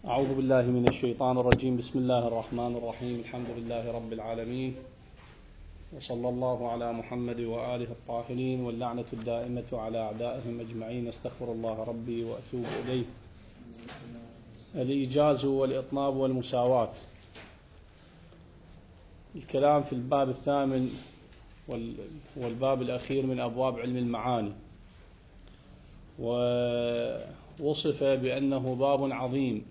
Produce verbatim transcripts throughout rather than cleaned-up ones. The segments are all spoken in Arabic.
أعوذ بالله من الشيطان الرجيم. بسم الله الرحمن الرحيم. الحمد لله رب العالمين، وصلى الله على محمد وآله الطاهرين، واللعنة الدائمة على أعدائهم أجمعين. استغفر الله ربي وأتوب إليه. الإيجاز والإطناب والمساواة. الكلام في الباب الثامن والباب الأخير من أبواب علم المعاني، ووصف بأنه باب عظيم،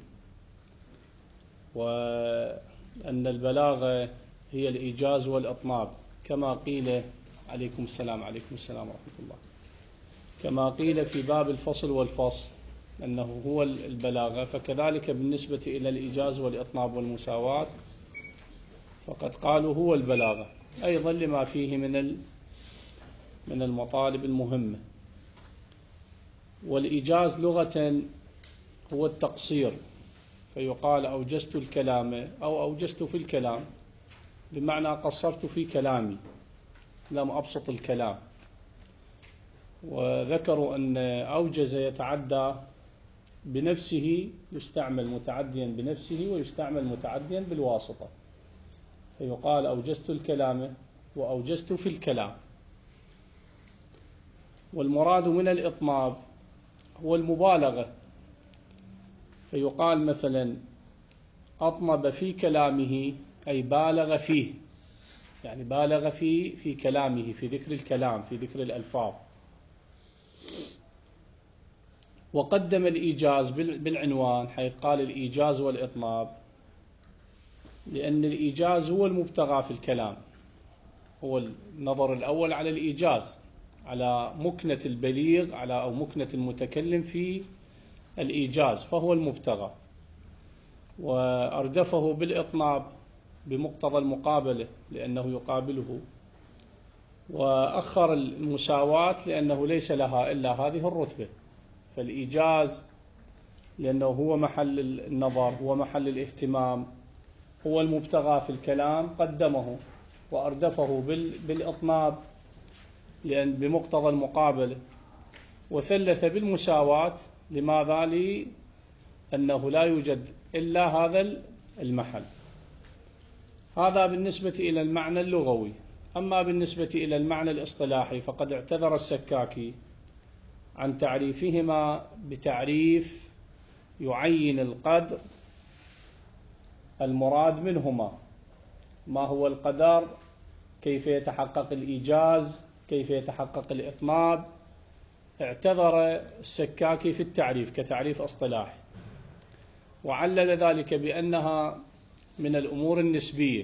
وأن البلاغة هي الإيجاز والإطناب، كما قيل عليكم السلام عليكم السلام ورحمة الله كما قيل في باب الفصل والفصل أنه هو البلاغة، فكذلك بالنسبة إلى الإيجاز والإطناب والمساواة فقد قالوا هو البلاغة أيضا لما فيه من من المطالب المهمة. والإيجاز لغة هو التقصير، فيقال أوجزت الكلام أو أوجزت في الكلام، بمعنى قصرت في كلامي، لم أبسط الكلام. وذكروا أن أوجز يتعدى بنفسه، يستعمل متعديا بنفسه ويستعمل متعديا بالواسطة، فيقال أوجزت الكلام وأوجزت في الكلام. والمراد من الإطناب هو المبالغة، فيقال مثلا أطنب في كلامه أي بالغ فيه، يعني بالغ في في كلامه، في ذكر الكلام، في ذكر الألفاظ. وقدم الإيجاز بالعنوان حيث قال الإيجاز والإطناب، لأن الإيجاز هو المبتغى في الكلام، هو النظر الأول على الإيجاز، على مكنة البليغ، على أو مكنة المتكلم في الإيجاز، فهو المبتغى. وأردفه بالإطناب بمقتضى المقابلة لأنه يقابله، وأخر المساواة لأنه ليس لها إلا هذه الرتبة. فالإيجاز لأنه هو محل النظر، هو محل الاهتمام، هو المبتغى في الكلام، قدمه وأردفه بالإطناب لأن بمقتضى المقابلة، وثلث بالمساواة. لماذا؟ لأنه لا يوجد إلا هذا المحل. هذا بالنسبة إلى المعنى اللغوي. أما بالنسبة إلى المعنى الاصطلاحي فقد اعتذر السكاكي عن تعريفهما بتعريف يعين القدر المراد منهما، ما هو القدر، كيف يتحقق الإيجاز، كيف يتحقق الإطناب. اعتذر السكاكي في التعريف كتعريف اصطلاحي، وعلل ذلك بأنها من الأمور النسبية،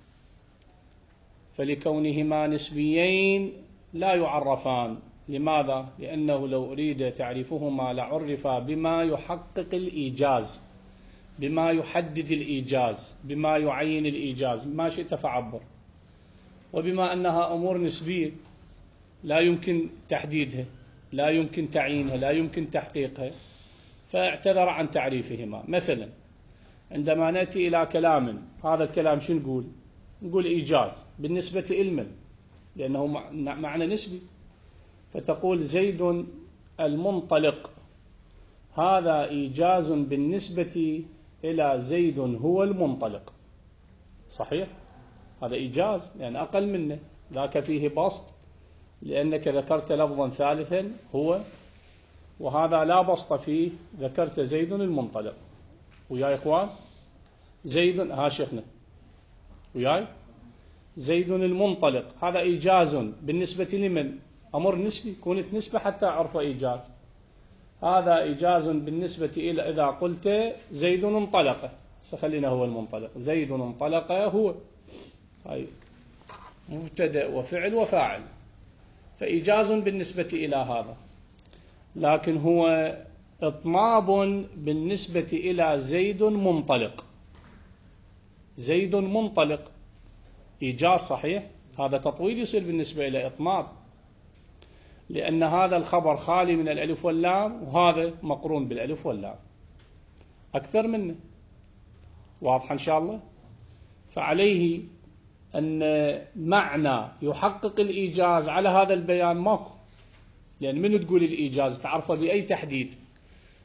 فلكونهما نسبيين لا يعرفان. لماذا؟ لأنه لو أريد تعريفهما لعرفا بما يحقق الإيجاز، بما يحدد الإيجاز، بما يعين الإيجاز، ما شئت فعبر. وبما أنها أمور نسبية لا يمكن تحديدها، لا يمكن تعيينها، لا يمكن تحقيقها، فاعتذر عن تعريفهما. مثلا عندما نأتي إلى كلام، هذا الكلام شو نقول؟ نقول إيجاز بالنسبة إلما، لأنه معنى نسبي. فتقول زيد المنطلق، هذا إيجاز بالنسبة إلى زيد هو المنطلق، صحيح؟ هذا إيجاز لأن أقل منه، ذاك فيه بسط لأنك ذكرت لفظا ثالثا هو، وهذا لا بسط فيه، ذكرت زيد المنطلق. ويا إخوان زيد، ها شيخنا وياي، زيد المنطلق، هذا إيجاز بالنسبة لمن؟ أمر نسبي، كونت نسبة حتى أعرف إيجاز. هذا إيجاز بالنسبة إلى إذا قلت زيد انطلق، سخلينا هو المنطلق، زيد انطلق هو، هاي مبتدأ وفعل وفاعل، فإيجاز بالنسبة إلى هذا. لكن هو إطناب بالنسبة إلى زيد منطلق، زيد منطلق إيجاز صحيح، هذا تطويل يصير بالنسبة إلى إطناب، لأن هذا الخبر خالي من الألف واللام، وهذا مقرون بالألف واللام أكثر منه. واضح إن شاء الله؟ فعليه أن معنى يحقق الإيجاز على هذا البيان ماكو، لأن من تقول الإيجاز تعرفه بأي تحديد؟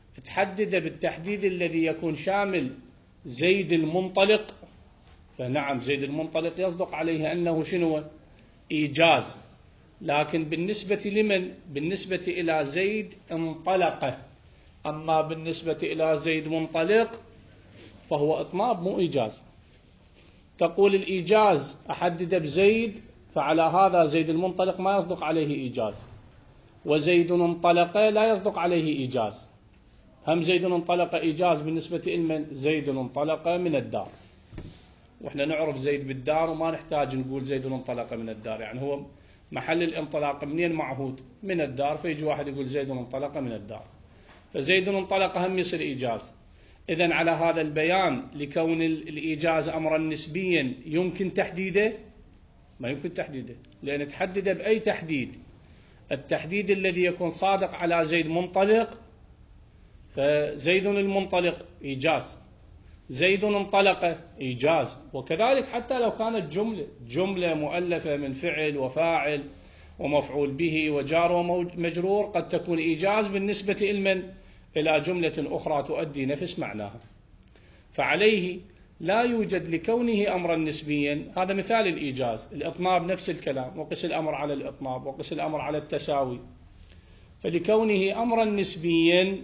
تحدد بالتحديد الذي يكون شامل زيد المنطلق، فنعم زيد المنطلق يصدق عليه أنه شنو؟ إيجاز. لكن بالنسبة لمن؟ بالنسبة إلى زيد انطلق. أما بالنسبة إلى زيد منطلق فهو إطناب مو إيجاز. تقول الإيجاز أحدد بزيد، فعلى هذا زيد المنطلق ما يصدق عليه إيجاز، وزيد انطلق لا يصدق عليه إيجاز. هم زيد انطلق إيجاز بالنسبة لمن؟ زيد انطلق من الدار، وإحنا نعرف زيد بالدار وما نحتاج نقول زيد انطلق من الدار، يعني هو محل الانطلاق منين معهود؟ من الدار، فيجي واحد يقول زيد انطلق من الدار، فزيد انطلق هم يصير إيجاز. إذن على هذا البيان لكون الإيجاز أمرا نسبيا يمكن تحديده؟ ما يمكن تحديده، لأن تحدد بأي تحديد؟ التحديد الذي يكون صادق على زيد منطلق، فزيد المنطلق إيجاز، زيد انطلق إيجاز. وكذلك حتى لو كانت جملة جملة مؤلفة من فعل وفاعل ومفعول به وجار ومجرور قد تكون إيجاز بالنسبة إلمن؟ إلى جملة أخرى تؤدي نفس معناها. فعليه لا يوجد لكونه أمرا نسبيا. هذا مثال الإيجاز. الإطناب نفس الكلام، وقس الأمر على الإطناب وقس الأمر على التساوي. فلكونه أمرا نسبيا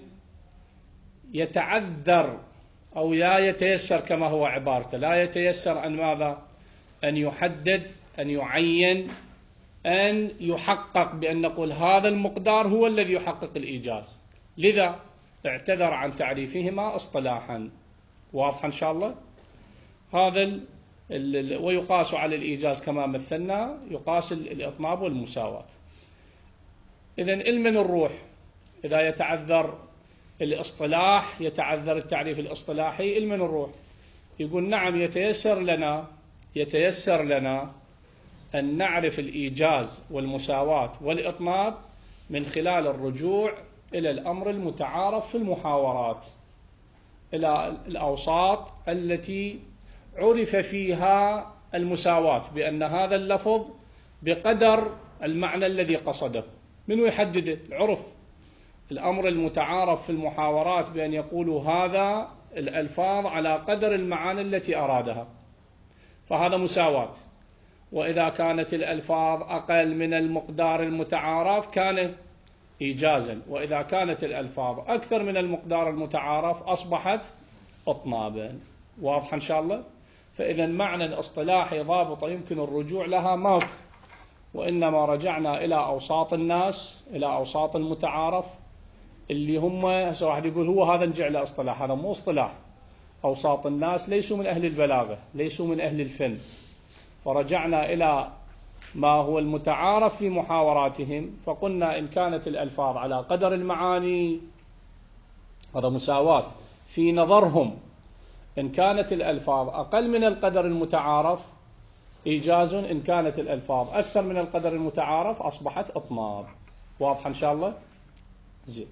يتعذر أو لا يتيسر كما هو عبارته، لا يتيسر أن ماذا؟ أن يحدد، أن يعين، أن يحقق بأن نقول هذا المقدار هو الذي يحقق الإيجاز. لذا اعتذر عن تعريفهما اصطلاحا. واضح إن شاء الله؟ هذا ال ال ويقاس على الإيجاز كما مثلنا، يقاس الإطناب والمساواة. إذن علم الروح إذا يتعذر الاصطلاح، يتعذر التعريف الاصطلاحي، علم الروح يقول نعم يتيسر لنا يتيسر لنا أن نعرف الإيجاز والمساواة والإطناب من خلال الرجوع إلى الأمر المتعارف في المحاورات، إلى الأوساط التي عرف فيها المساواة بأن هذا اللفظ بقدر المعنى الذي قصده. من يحدده؟ العرف. الأمر المتعارف في المحاورات بأن يقولوا هذا الألفاظ على قدر المعاني التي أرادها، فهذا مساواة. وإذا كانت الألفاظ أقل من المقدار المتعارف كان إيجازا، وإذا كانت الألفاظ أكثر من المقدار المتعارف أصبحت إطنابا. واضح إن شاء الله؟ فإذا معنى الاصطلاحي ضابطة يمكن الرجوع لها ماك، وإنما رجعنا إلى أوساط الناس، إلى أوساط المتعارف اللي هم هسه واحد يقول هو هذا نرجع له اصطلاح. هذا مو اصطلاح. أوساط الناس ليسوا من أهل البلاغة، ليسوا من أهل الفن، فرجعنا إلى ما هو المتعارف في محاوراتهم، فقلنا إن كانت الألفاظ على قدر المعاني هذا مساواة في نظرهم، إن كانت الألفاظ أقل من القدر المتعارف إيجاز، إن كانت الألفاظ أكثر من القدر المتعارف أصبحت إطناب. واضح إن شاء الله؟ زين.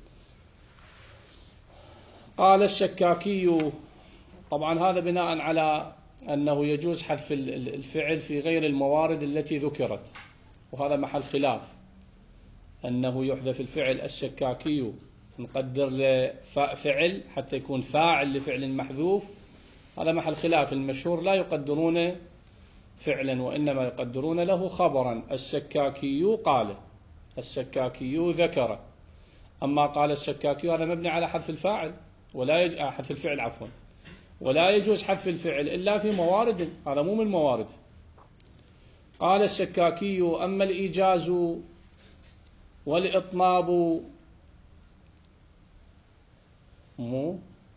قال الشكاكي، طبعا هذا بناء على أنه يجوز حذف الفعل في غير الموارد التي ذكرت، وهذا محل خلاف، أنه يحذف الفعل. الشكاكي نقدر لفعل حتى يكون فاعل لفعل محذوف، هذا محل خلاف. المشهور لا يقدرون فعلا وإنما يقدرون له خبرا. الشكاكي قال، الشكاكي ذكر. أما قال الشكاكي هذا مبني على حذف الفاعل ولا يج... حذف الفعل عفوا، ولا يجوز حذف الفعل إلا في موارد، هذا مو من موارد. قال الشكاكي أما الإيجاز والإطناب مو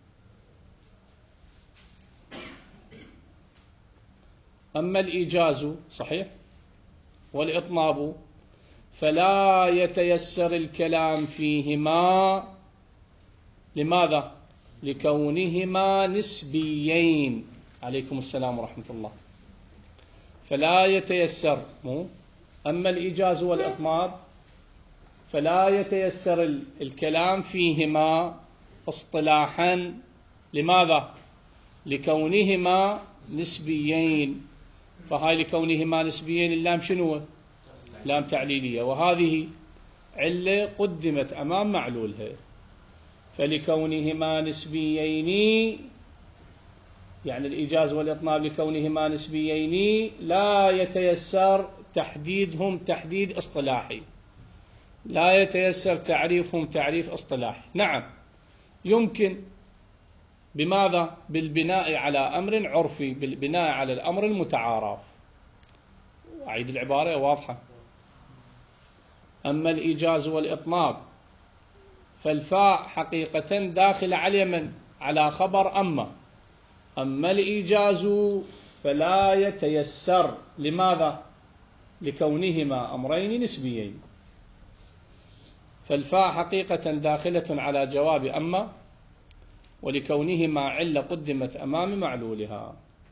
أما الإيجاز صحيح والإطناب فلا يتيسر الكلام فيهما. لماذا؟ لكونهما نسبيين. عليكم السلام ورحمة الله. فلا يتيسر مو أما الإيجاز والإطناب فلا يتيسر الكلام فيهما اصطلاحا. لماذا؟ لكونهما نسبيين. فهاي لكونهما نسبيين اللام شنو؟ لام تعليلية، وهذه علة قدمت أمام معلولها. فلكونهما نسبيين، يعني الإيجاز والإطناب لكونهما نسبيين لا يتيسر تحديدهم تحديد اصطلاحي، لا يتيسر تعريفهم تعريف اصطلاحي. نعم يمكن، بماذا؟ بالبناء على أمر عرفي، بالبناء على الأمر المتعارف. أعيد العبارة واضحة. أما الإيجاز والإطناب فالفاء حقيقة داخل على من؟ على خبر أما. أما الإيجاز فلا يتيسر، لماذا؟ لكونهما أمرين نسبيين. فالفاء حقيقة داخلة على جواب أما، ولكونهما علة قدمت أمام معلولها.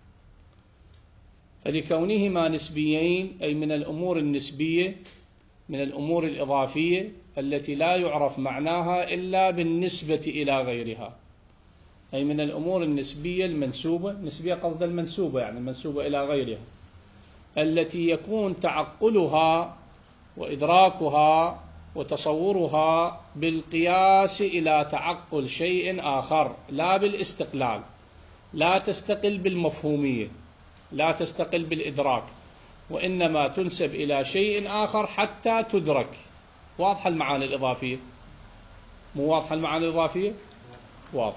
فلكونهما نسبيين أي من الأمور النسبية، من الأمور الإضافية التي لا يعرف معناها إلا بالنسبة إلى غيرها، أي من الأمور النسبية المنسوبة، نسبية قصد المنسوبة يعني المنسوبة إلى غيرها، التي يكون تعقلها وإدراكها وتصورها بالقياس إلى تعقل شيء آخر، لا بالاستقلال، لا تستقل بالمفهومية، لا تستقل بالإدراك، وإنما تنسب إلى شيء آخر حتى تدرك. واضحة المعاني الإضافية؟ مو واضحة المعاني الإضافية؟ واضح.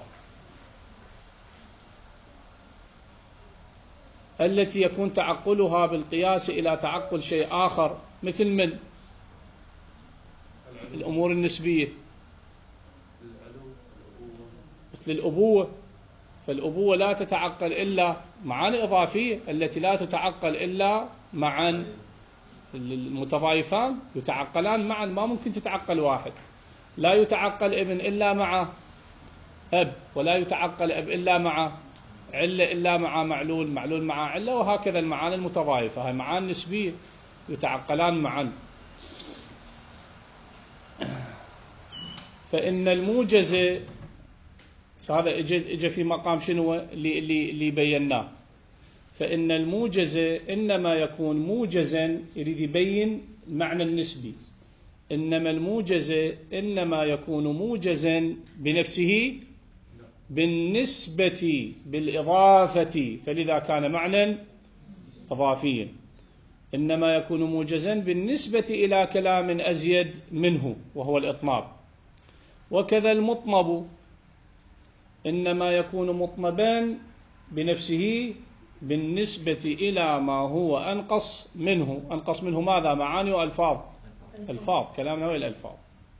التي يكون تعقلها بالقياس إلى تعقل شيء آخر، مثل من؟ الأمور النسبية، مثل الأبوة. فالأبوة لا تتعقل إلا معاني إضافية، التي لا تتعقل إلا معا المتضايفان، يتعقلان معا، ما ممكن تتعقل واحد. لا يتعقل ابن إلا مع أب، ولا يتعقل أب إلا مع علة، إلا مع معلول، معلول مع علة، وهكذا المعاني المتضايفة، هاي معاني نسبية يتعقلان معا. فإن الموجز، هذا اجى في مقام شنو اللي اللي اللي بيناه. فإن الموجز إنما يكون موجزا، يريد يبين المعنى النسبي. إنما الموجز إنما يكون موجزا بنفسه بالنسبة بالإضافة، فلذا كان معنى إضافيا. إنما يكون موجزا بالنسبة إلى كلام أزيد منه وهو الإطناب. وكذا المطنب إنما يكون مطنبا بنفسه بالنسبة إلى ما هو أنقص منه. أنقص منه ماذا؟ معاني وألفاظ، ألفاظ، كلامنا هو الألفاظ.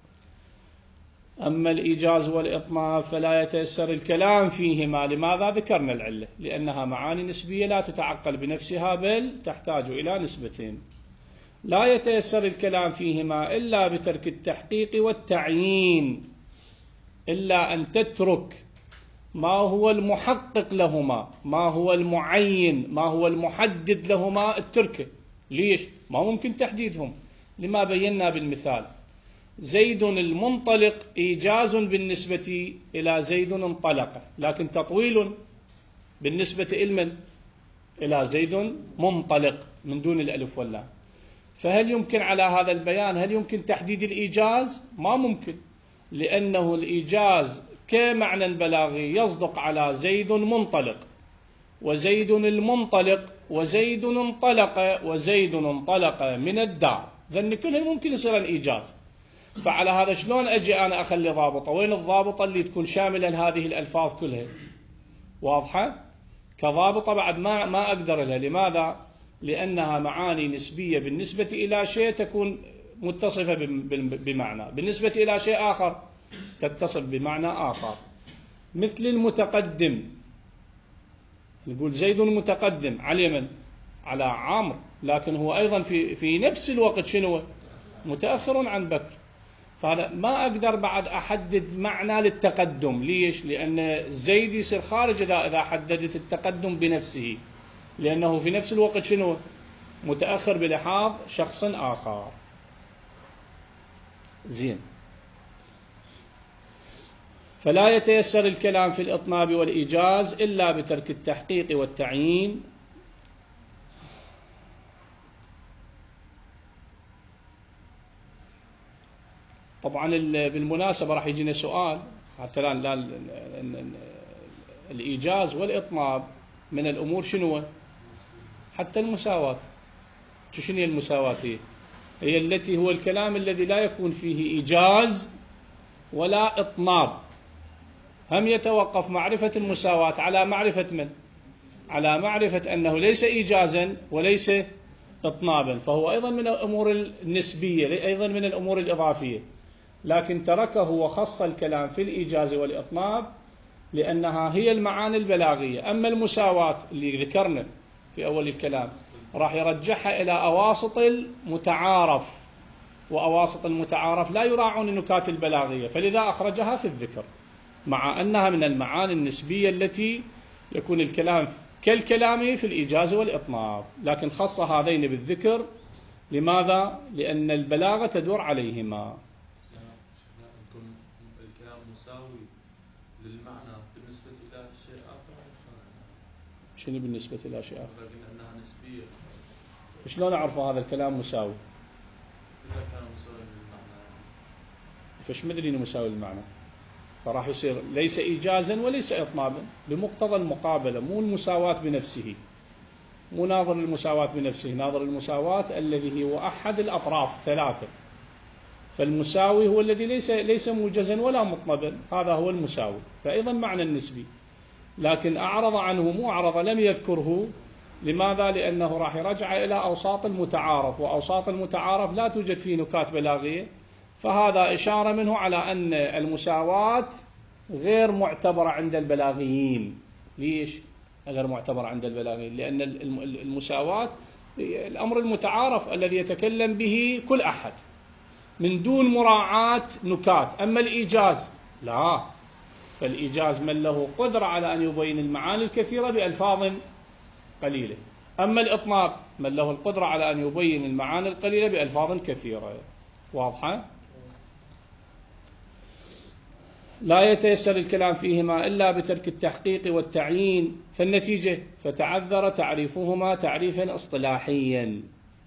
أما الإيجاز والإطناب فلا يتيسر الكلام فيهما. لماذا؟ ذكرنا العلة، لأنها معاني نسبية لا تتعقل بنفسها، بل تحتاج إلى نسبتين. لا يتيسر الكلام فيهما إلا بترك التحقيق والتعيين، إلا أن تترك ما هو المحقق لهما، ما هو المعين، ما هو المحدد لهما، التركه. ليش؟ ما ممكن تحديدهم، لما بينا بالمثال. زيد المنطلق إيجاز بالنسبة إلى زيد انطلق، لكن تطويل بالنسبة إلى إلى زيد منطلق من دون الألف واللام. فهل يمكن على هذا البيان هل يمكن تحديد الإيجاز؟ ما ممكن، لأنه الإيجاز كمعنى بلاغي يصدق على زيد منطلق، وزيد المنطلق، وزيد انطلق، وزيد انطلق من الدار، ذن كلهم ممكن يصير الإيجاز. فعلى هذا شلون أجي أنا أخلي ضابطة؟ وين الضابطة اللي تكون شاملة لهذه الألفاظ كلها؟ واضحة؟ كضابطة بعد ما ما أقدر لها. لماذا؟ لأنها معاني نسبية بالنسبة إلى شيء تكون متصفة بمعنى، بالنسبة إلى شيء آخر تتصل بمعنى آخر. مثل المتقدم، نقول زيد متقدم على من؟ على عمرو، لكن هو أيضا في في نفس الوقت شنو؟ متأخر عن بكر. فهذا ما أقدر بعد أحدد معنى للتقدم. ليش؟ لأن زيد يصير خارج إذا إذا حددت التقدم بنفسه، لأنه في نفس الوقت شنو؟ متأخر بلحاظ شخص آخر. زين. فلا يتيسر الكلام في الإطناب والإيجاز إلا بترك التحقيق والتعيين. طبعا بالمناسبة راح يجينا سؤال، حتى الآن لا الإيجاز والإطناب من الأمور شنو؟ حتى المساواة. شنو هي المساواة؟ هي هي التي هو الكلام الذي لا يكون فيه إيجاز ولا إطناب. هم يتوقف معرفة المساواة على معرفة من؟ على معرفة أنه ليس إيجازا وليس إطنابا، فهو أيضا من الأمور النسبية، أيضا من الأمور الإضافية، لكن تركه وخص الكلام في الإيجاز والإطناب لأنها هي المعاني البلاغية. أما المساواة اللي ذكرنا في أول الكلام راح يرجحها إلى أواسط المتعارف، وأواسط المتعارف لا يراعون النكات البلاغية، فلذا أخرجها في الذكر، مع أنها من المعاني النسبية التي يكون الكلام كالكلام في الإيجاز والإطناب، لكن خص هذين بالذكر. لماذا؟ لأن البلاغة تدور عليهما. الكلام مساوي للمعنى بالنسبة إلى شيء آخر. شنو بالنسبة إلى شيء آخر؟ لكن أنها نسبية. شلون أعرف هذا الكلام مساوي؟ إذا كان مساوي للمعنى. فش مدري إنه مساوي للمعنى؟ فراح يصير ليس إيجازا وليس إطنابا بمقتضى المقابلة، مو المساواة بنفسه، مو ناظر المساواة بنفسه، ناظر المساواة الذي هو أحد الأطراف ثلاثة. فالمساوي هو الذي ليس ليس موجزا ولا مطنبا، هذا هو المساوي، فأيضا معنى النسبي، لكن أعرض عنه، مو أعرض لم يذكره. لماذا؟ لأنه راح يرجع إلى أوساط المتعارف، وأوساط المتعارف لا توجد فيه نكات بلاغية، فهذا إشارة منه على أن المساواة غير معتبرة عند البلاغيين. ليش غير معتبرة عند البلاغيين؟ لأن المساواة الأمر المتعارف الذي يتكلم به كل أحد من دون مراعاة نكات. أما الإيجاز لا، فالإيجاز من له قدرة على أن يبين المعاني الكثيرة بألفاظ قليلة، أما الإطناب من له القدرة على أن يبين المعاني القليلة بألفاظ كثيرة. واضحة؟ لا يتيسر الكلام فيهما إلا بترك التحقيق والتعيين، فالنتيجة فتعذر تعريفهما تعريفا اصطلاحيا.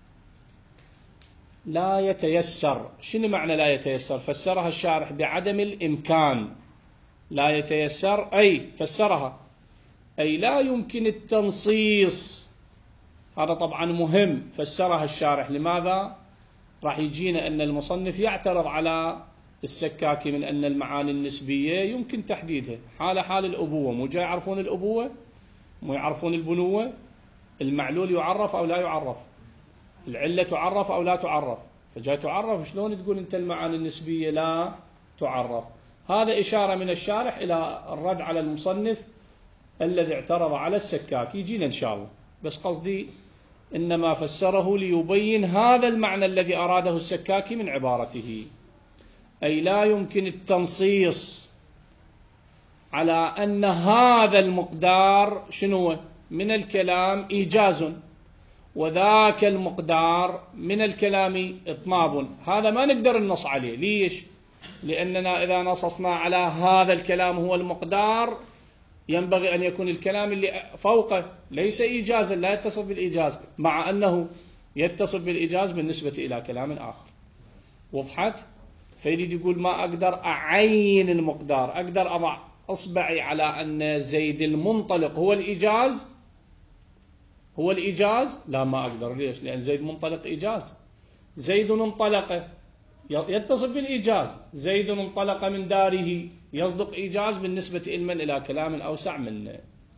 لا يتيسر، شنو معنى لا يتيسر؟ فسرها الشارح بعدم الإمكان. لا يتيسر أي فسرها أي لا يمكن التنصيص. هذا طبعا مهم، فسرها الشارح. لماذا؟ راح يجينا أن المصنف يعترض على السكاكي من أن المعاني النسبية يمكن تحديدها، حال حال الأبوة، مو جاي يعرفون الأبوة، مو يعرفون البنوة، المعلول يعرف أو لا يعرف، العلة تعرف أو لا تعرف، فجاي تعرف، شلون تقول أنت المعاني النسبية لا تعرف؟ هذا إشارة من الشارح إلى الرد على المصنف الذي اعترض على السكاكي، يجينا إن شاء الله، بس قصدي إنما فسره ليبين هذا المعنى الذي أراده السكاكي من عبارته، أي لا يمكن التنصيص على أن هذا المقدار شنو من الكلام إيجاز وذاك المقدار من الكلام إطناب. هذا ما نقدر النص عليه. ليش؟ لأننا إذا نصصنا على هذا الكلام هو المقدار، ينبغي أن يكون الكلام اللي فوقه ليس إيجازا، لا يتصف بالإيجاز، مع أنه يتصف بالإيجاز بالنسبة إلى كلام آخر. وضحت؟ فيريد يقول ما أقدر أعين المقدار، أقدر أضع أصبعي على أن زيد المنطلق هو الإيجاز، هو الإيجاز، لا ما أقدر. ليش؟ لأن زيد منطلق إيجاز، زيد انطلق يتصف بالإيجاز، زيد انطلق من داره يصدق إيجاز بالنسبة إلمن إلى كلام أوسع منه.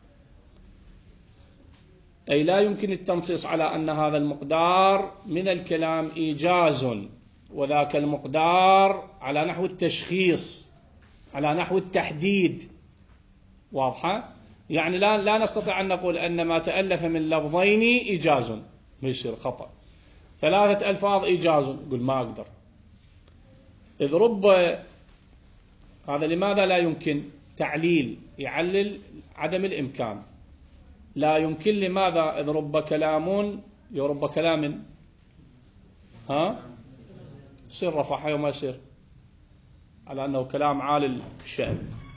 أي لا يمكن التنصيص على أن هذا المقدار من الكلام إيجاز وذاك المقدار على نحو التشخيص، على نحو التحديد. واضحة؟ يعني لا لا نستطيع أن نقول أن ما تألف من لفظين إيجاز، ما يصير خطأ. ثلاثة ألفاظ إيجاز، قل ما أقدر. إذ رب، هذا لماذا لا يمكن؟ تعليل، يعلل عدم الإمكان. لا يمكن لماذا؟ إذ رب كلام، يرب كلام ها يصير رفعها وما يصير، على أنه كلام عالي الشأن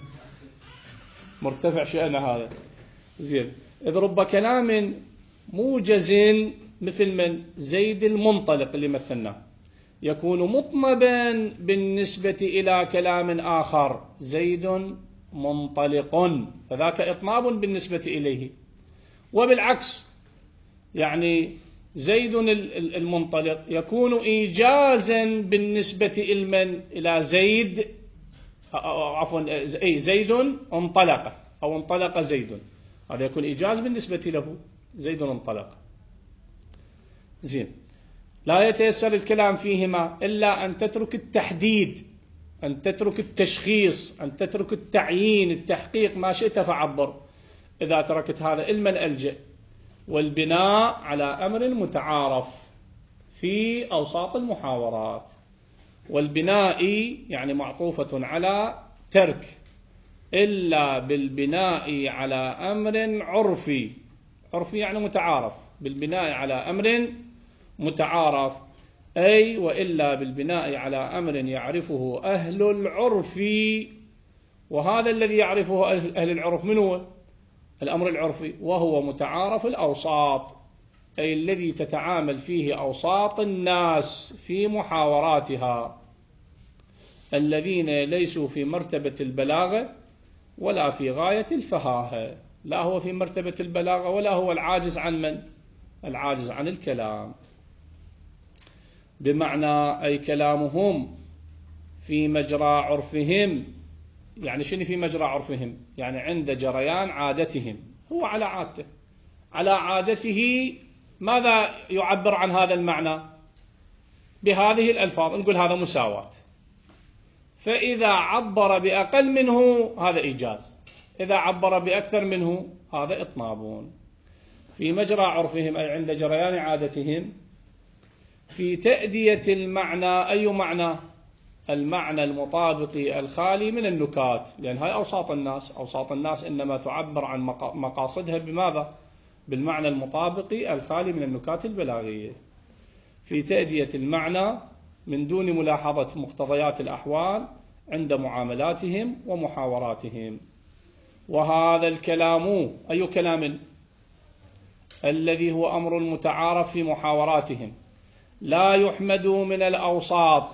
مرتفع شأنه هذا زين. إذ رب كلام موجز مثل من؟ زيد المنطلق اللي مثلناه، يكون مطنبا بالنسبة إلى كلام آخر، زيد منطلق، فذاك إطناب بالنسبة إليه. وبالعكس، يعني زيد المنطلق يكون إيجازا بالنسبة إلمن إلى زيد، عفوا أي زيد انطلق أو انطلق زيد، هذا يكون إيجاز بالنسبة له، زيد انطلق. زين، لا يتيسر الكلام فيهما إلا أن تترك التحديد، أن تترك التشخيص، أن تترك التعيين، التحقيق، ما شئت فعبر. إذا تركت هذا المن ألجأ. والبناء على أمر متعارف في أوساط المحاورات، والبناء يعني معطوفة على ترك، إلا بالبناء على أمر عرفي، عرفي يعني متعارف، بالبناء على أمر متعارف، أي وإلا بالبناء على أمر يعرفه أهل العرف. وهذا الذي يعرفه أهل العرف من هو؟ الأمر العرفي، وهو متعارف الأوساط، أي الذي تتعامل فيه أوساط الناس في محاوراتها، الذين ليسوا في مرتبة البلاغة ولا في غاية الفهاهة، لا هو في مرتبة البلاغة ولا هو العاجز عن من؟ العاجز عن الكلام. بمعنى أي كلامهم في مجرى عرفهم. يعني شنو في مجرى عرفهم؟ يعني عند جريان عادتهم، هو على عادته، على عادته. ماذا يعبر عن هذا المعنى؟ بهذه الألفاظ، نقول هذا مساواة. فإذا عبر بأقل منه هذا إيجاز، إذا عبر بأكثر منه هذا إطناب. في مجرى عرفهم أي عند جريان عادتهم، في تأدية المعنى. أي معنى؟ المعنى المطابق الخالي من النكات، لأن هاي أوساط الناس، أوساط الناس إنما تعبر عن مقاصدها بماذا؟ بالمعنى المطابق الخالي من النكات البلاغية. في تأدية المعنى من دون ملاحظة مقتضيات الأحوال عند معاملاتهم ومحاوراتهم. وهذا الكلام أي كلام؟ الذي هو أمر متعارف في محاوراتهم، لا يحمد من الأوساط.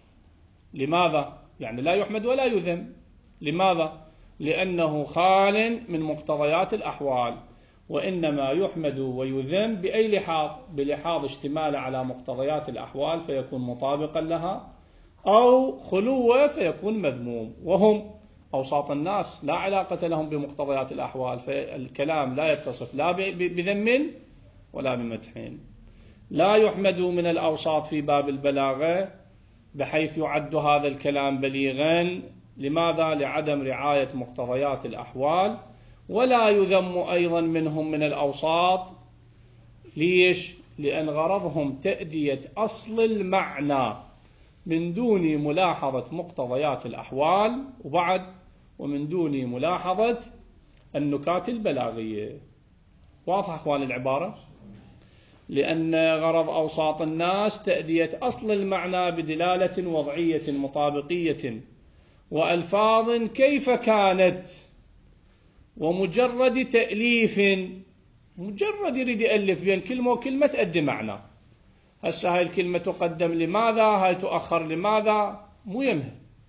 لماذا؟ يعني لا يحمد ولا يذم. لماذا؟ لأنه خال من مقتضيات الأحوال، وإنما يحمد ويذم بأي لحاظ؟ بلحاظ اشتمال على مقتضيات الأحوال فيكون مطابقا لها، أو خلوة فيكون مذموم. وهم أوساط الناس لا علاقة لهم بمقتضيات الأحوال، فالكلام لا يتصف لا بذم ولا بمدح. لا يحمد من الأوساط في باب البلاغة بحيث يعد هذا الكلام بليغا. لماذا؟ لعدم رعاية مقتضيات الأحوال. ولا يذم أيضا منهم من الأوساط. ليش؟ لأن غرضهم تأدية أصل المعنى من دون ملاحظة مقتضيات الأحوال، وبعد ومن دون ملاحظة النكات البلاغية. واضح أخوان العبارة؟ لأن غرض أوساط الناس تأدية أصل المعنى بدلالة وضعية مطابقية وألفاظ كيف كانت، ومجرد تأليف، مجرد يريد يألف بين كلمة وكلمة تأدي معنى. هسه هاي الكلمة تقدم لماذا، هاي تؤخر لماذا، مو يمه.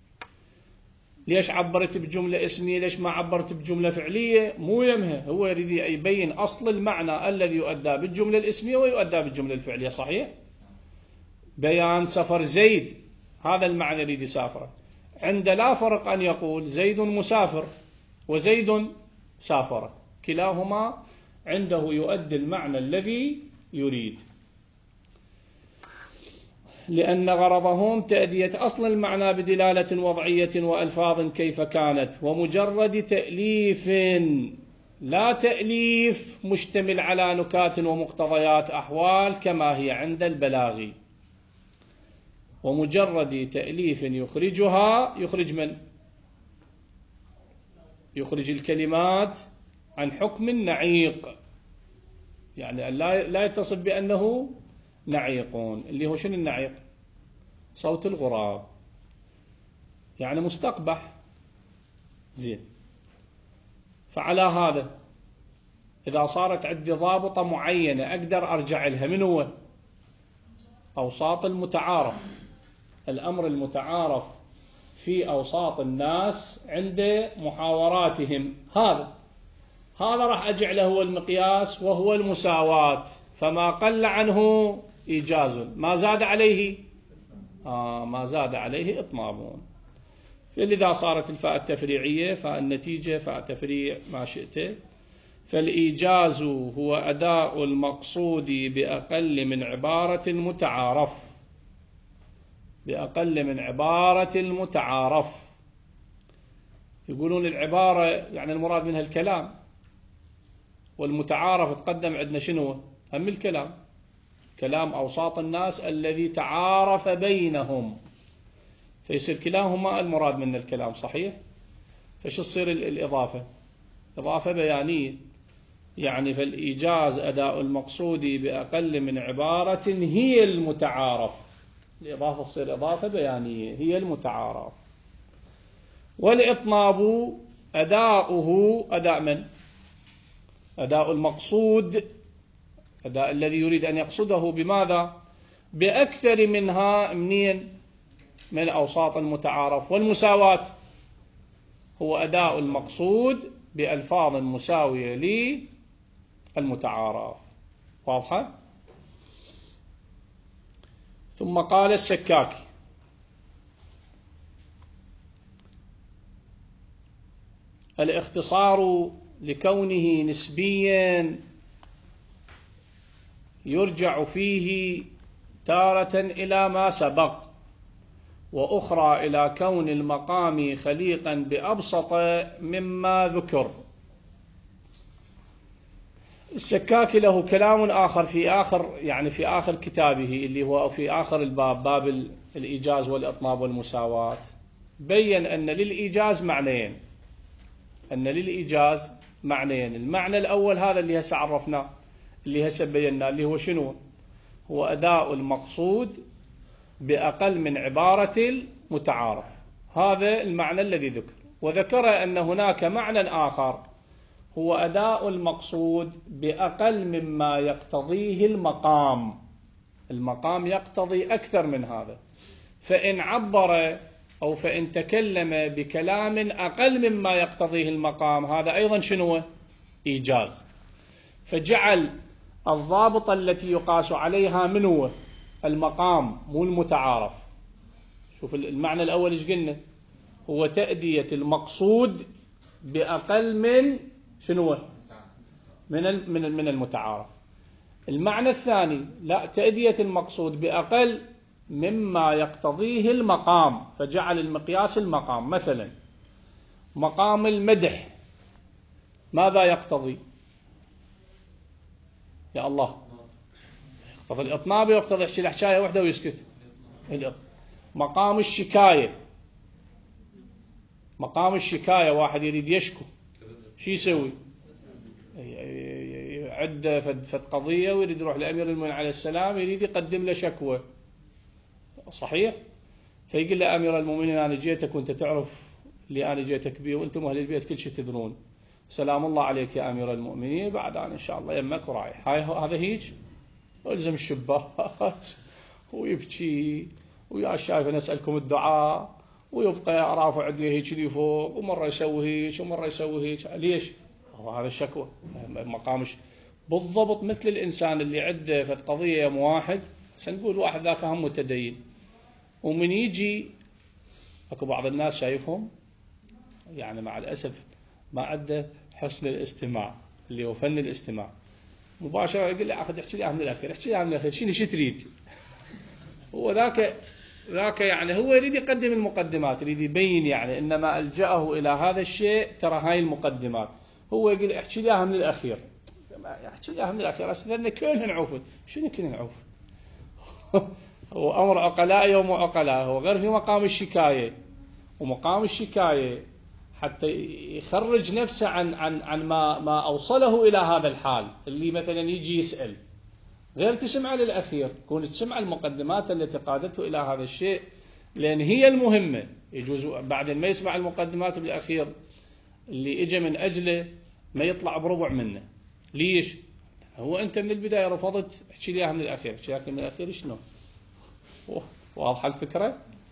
ليش عبرت بجملة اسمية، ليش ما عبرت بجملة فعلية، مو يمه. هو يريد يبين أصل المعنى الذي يؤدى بالجملة الاسمية ويؤدى بالجملة الفعلية. صحيح؟ بيان سفر زيد، هذا المعنى يريد يسافر. عند لا فرق أن يقول زيد مسافر وزيد سافر، كلاهما عنده يؤدي المعنى الذي يريد، لأن غرضهم تأدية أصل المعنى بدلالة وضعية وألفاظ كيف كانت، ومجرد تأليف، لا تأليف مشتمل على نكات ومقتضيات أحوال كما هي عند البلاغي. ومجرد تأليف يخرجها، يخرج من؟ يخرج الكلمات عن حكم النعيق، يعني لا يتصف بأنه نعيقون. اللي هو شنو النعيق؟ صوت الغراب، يعني مستقبح. زين، فعلى هذا إذا صارت عندي ضابطة معينة أقدر أرجع لها، من هو؟ أوساط المتعارف. الأمر المتعارف في أوساط الناس عند محاوراتهم، هذا هذا راح أجعله هو المقياس وهو المساواة، فما قل عنه إيجاز، ما زاد عليه آه ما زاد عليه إطناب. فلذا صارت الفاء التفريعية فاء النتيجة فاء تفريع ما شئت. فالإيجاز هو أداء المقصود بأقل من عبارة المتعارف، بأقل من عبارة المتعارف. يقولون العبارة يعني المراد منها الكلام، والمتعارف تقدم عندنا شنو؟ هم الكلام، كلام أوساط الناس الذي تعارف بينهم، فيصير كلاهما المراد من الكلام، صحيح؟ فش تصير الإضافة؟ إضافة بيانية، يعني فالإيجاز أداء المقصود بأقل من عبارة هي المتعارف، الإضافة تصير إضافة بيانية هي المتعارف. والإطناب أداؤه أداء من؟ أداء المقصود، أداء الذي يريد أن يقصده بماذا؟ بأكثر منها منين؟ من أوساط المتعارف. والمساواة هو أداء المقصود بألفاظ مساوية للمتعارف. واضحة؟ ثم قال السكاكي: الاختصار لكونه نسبيا يرجع فيه تارة إلى ما سبق، وأخرى إلى كون المقام خليقا بأبسط مما ذكر. السكاكي له كلام آخر في آخر يعني في آخر كتابه اللي هو في آخر الباب، باب الإيجاز والإطناب والمساواة، بين أن للإيجاز معنيين، أن للإيجاز معنيين. المعنى الأول هذا اللي هسه عرفناه، اللي هسه بيناه، اللي هو شنو؟ هو أداء المقصود بأقل من عبارة المتعارف، هذا المعنى الذي ذكر. وذكر أن هناك معنى آخر هو أداء المقصود بأقل مما يقتضيه المقام، المقام يقتضي أكثر من هذا، فإن عبر أو فإن تكلم بكلام أقل مما يقتضيه المقام، هذا أيضا شنو؟ إيجاز. فجعل الضابط التي يقاس عليها من هو؟ المقام مو المتعارف. شوف المعنى الأول إيش قلنا؟ هو تأدية المقصود بأقل من شنو؟ من من من المتعارف. المعنى الثاني لا، تأدية المقصود بأقل مما يقتضيه المقام، فجعل المقياس المقام. مثلا مقام المدح ماذا يقتضي؟ يا الله، يقتضي الإطناب، يقتضي يحكي حكاية واحدة ويسكت. مقام الشكاية، مقام الشكاية واحد يريد يشكو، شو يسوي؟ عد فد قضية ويريد يروح لأمير المؤمنين عليه السلام، يريد يقدم له شكوى، صحيح؟ فيقول له أمير المؤمنين أنا جيتك وأنت تعرف اللي أنا جيتك به، وأنتم أهل البيت كل شيء تدرون، سلام الله عليك يا أمير المؤمنين، بعد أنا إن شاء الله يمك ورايح. هاي هذا هيج والزم الشباك ويبكي ويا شايف أنا أسألكم الدعاء، ويبقى رافع عدله هيك لي فوق، ومرة يسوي هيك ومرة يسوي هيك. ليش؟ هذا الشكوى مقامش بالضبط مثل الإنسان اللي عنده فد قضية يوم واحد، سنقول واحد ذاك هم متدين، ومن يجي اكو بعض الناس شايفهم يعني مع الأسف ما عنده حسن الاستماع اللي هو فن الاستماع، مباشرة يقول لي أخذ احكي لي من الأخير، احكي لي من الأخير، شنو شو تريد؟ هو ذاك ذاك يعني هو يريد يقدم المقدمات، يريد يبين يعني إنما ألجأه إلى هذا الشيء ترى هاي المقدمات، هو يقول احكي لي من الأخير، احكي لي من الأخير، أستاذنا كلنا نعوف، شنو كلنا نعوف؟ هو أمر عقلاء يوم عقلاء، هو غير في مقام الشكاية، ومقام الشكاية حتى يخرج نفسه عن عن عن ما ما أوصله إلى هذا الحال، اللي مثلا يجي يسأل غير تسمع للأخير، كون تسمع المقدمات التي قادته إلى هذا الشيء، لأن هي المهمة. يجوز بعد ما يسمع المقدمات بالأخير اللي إجا من أجله ما يطلع بربع منه. ليش؟ هو أنت من البداية رفضت احكي لي من الأخير، احكي لك من الأخير شنو؟ واضحة الفكرة؟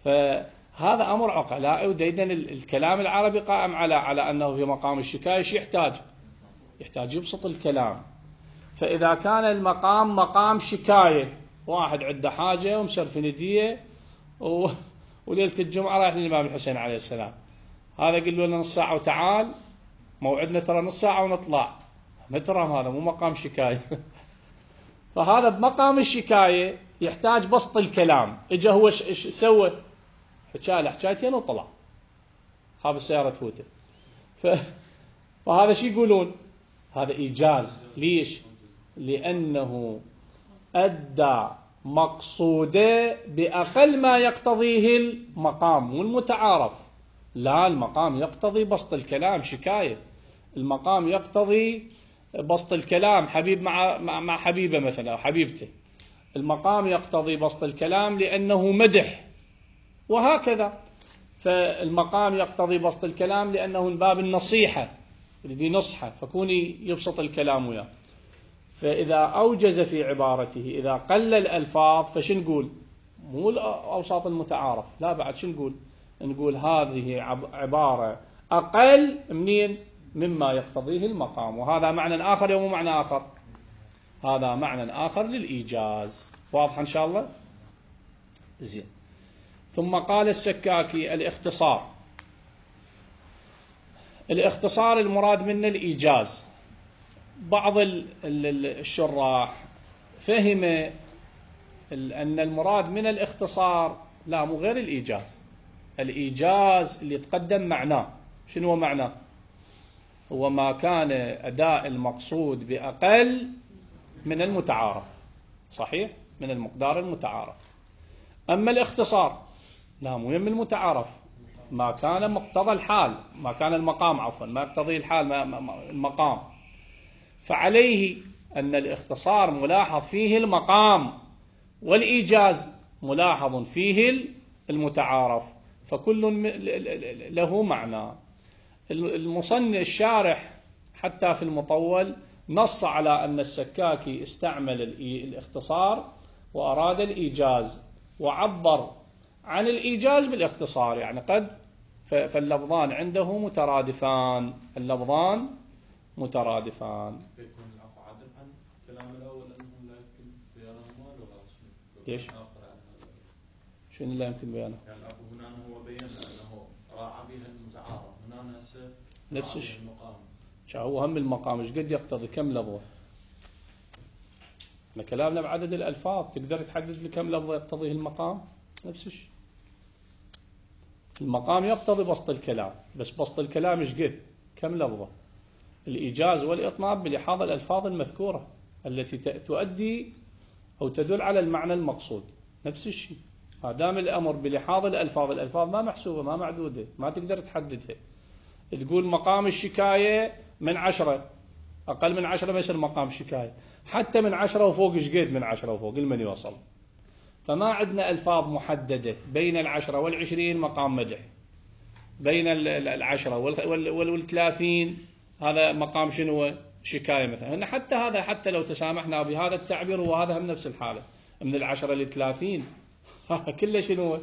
فهذا أمر عقلائي، وديدا الكلام العربي قائم على على أنه في مقام الشكاية شو يحتاج؟ يحتاج يبسط الكلام. فإذا كان المقام مقام شكاية، واحد عنده حاجة ومسرف ندية و... وليلة الجمعة رايح للإمام الحسين عليه السلام، هذا قل له نص ساعة وتعال، موعدنا ترى نص ساعة ونطلع، مترام، هذا مو مقام شكاية. فهذا بمقام الشكاية يحتاج بسط الكلام. اجا هو ايش سوى؟ حكى له حكايتين وطلع، خاف السيارة تفوته. ف... فهذا شو يقولون؟ هذا إيجاز. ليش؟ لأنه أدى مقصوده بأقل ما يقتضيه المقام والمتعارف. لا، المقام يقتضي بسط الكلام، شكاية المقام يقتضي بسط الكلام، حبيب مع مع حبيبه مثلا أو حبيبته، المقام يقتضي بسط الكلام لأنه مدح، وهكذا. فالمقام يقتضي بسط الكلام لأنه من باب النصيحة، يريد نصحة، فكوني يبسط الكلام وياه. فإذا أوجز في عبارته، إذا قلل الألفاظ، فشن نقول؟ مو الأوساط المتعارف، لا، بعد شن نقول؟ نقول هذه عبارة أقل منين؟ مما يقتضيه المقام. وهذا معنى آخر يوم معنى آخر، هذا معنى آخر للإيجاز. واضح إن شاء الله؟ زين. ثم قال السكاكي الاختصار. الاختصار المراد منه الإيجاز. بعض الشراح فهم أن المراد من الاختصار لا، مو غير الإيجاز. الإيجاز اللي يتقدم معناه، شنو هو معناه؟ هو ما كان أداء المقصود بأقل من المتعارف، صحيح؟ من المقدار المتعارف. أما الاختصار لا، مو يم المتعارف، ما كان مقتضى الحال، ما كان المقام عفوا ما يقتضي الحال، ما ما المقام. فعليه أن الاختصار ملاحظ فيه المقام، والإيجاز ملاحظ فيه المتعارف، فكل له معنى. المصنف الشارح حتى في المطول نص على أن السكاكي استعمل الاختصار وأراد الإيجاز، وعبر عن الإيجاز بالاختصار، يعني قد فاللفظان عنده مترادفان، اللفظان مترادفان. يكون العفو عدم عن الكلام الأول أنهم لا يمكن بيانهما لغة. ليش؟ شنو لا يمكن بيانه؟ يعني العفو هنا هو بين أنه راعى بها المتعارف، هنا هسه نفس الشيء. المقام. هو هم المقام ايش قد يقتضي؟ كم لفظة؟ احنا كلامنا بعدد الألفاظ، تقدر تحدد لي كم لفظة يقتضيه المقام؟ نفس الشيء. المقام يقتضي بسط الكلام، بس بسط الكلام ايش قد؟ كم لفظة؟ الإيجاز والإطناب بلحاظ الألفاظ المذكورة التي تؤدي أو تدل على المعنى المقصود. نفس الشيء، ما دام الأمر بلحاظ الألفاظ، الألفاظ ما محسوبة، ما معدودة، ما تقدر تحددها. تقول مقام الشكاية من عشرة، أقل من عشرة ما يصير مقام شكاية، حتى من عشرة وفوق ايش قد؟ من عشرة وفوق المن يوصل. فما عندنا ألفاظ محددة. بين العشرة والعشرين مقام مدح، بين العشرة والثلاثين هذا مقام شنو؟ شكاية مثلا. حتى هذا، حتى لو تسامحنا بهذا التعبير، هو هذا هم نفس الحالة، من العشرة للثلاثين كله شنو؟